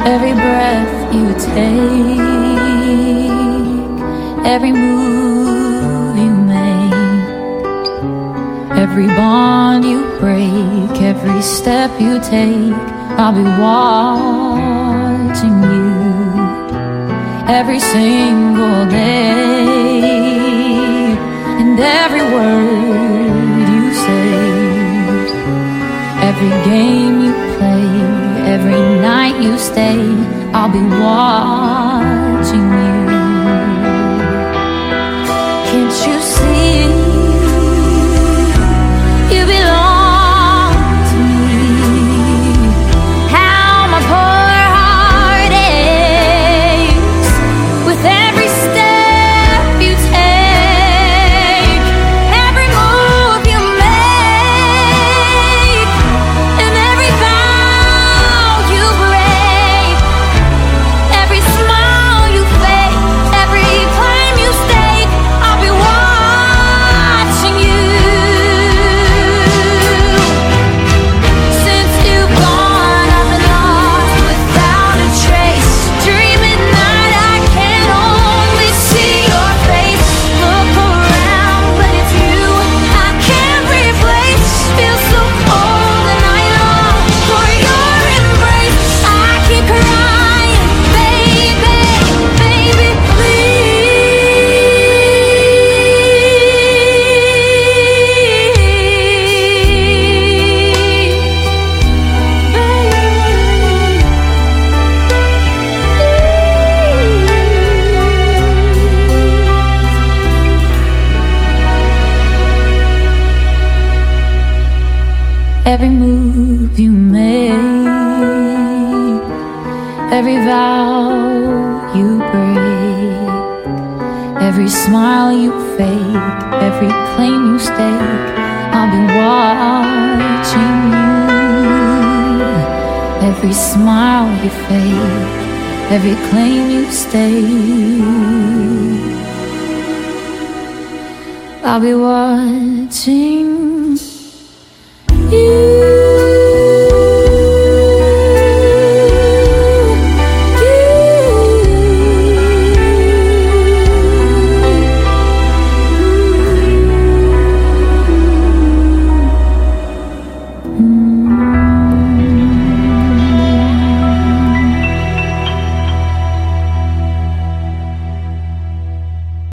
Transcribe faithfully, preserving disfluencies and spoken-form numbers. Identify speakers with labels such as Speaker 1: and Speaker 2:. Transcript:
Speaker 1: Every breath you take, every move you make, every bond you break, every step you take, I'll be watching you every single day. And every word you say, every game you play, every night you stay, I'll be watching you. Can't you see? You belong to me. How my poor heart aches with every step you take, every move you make, and every vow you break, every smile you fake, every claim you stake, I'll be watching you. Since you've gone, I've been lost without a trace. Dreaming night, I can only see your face. Look around, but it's you I can't replace. Feel so cold and I long for your embrace. I keep crying, baby, baby, every move you make, every vow you break, every smile you fake, every claim you stake, I'll be watching you. Every smile you fake, every claim you stake, I'll be watching you.